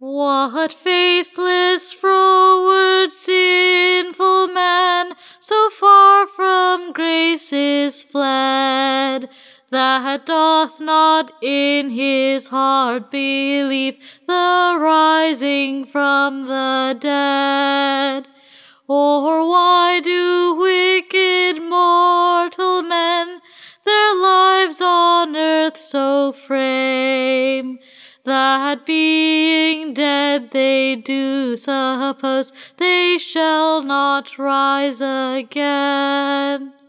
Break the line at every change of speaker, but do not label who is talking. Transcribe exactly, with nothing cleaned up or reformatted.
What faithless, froward, sinful man, so far from grace is fled, that doth not in his heart believe the rising from the dead? Or why do wicked mortal men their lives on earth so frame, that being dead they do suppose they shall not rise again?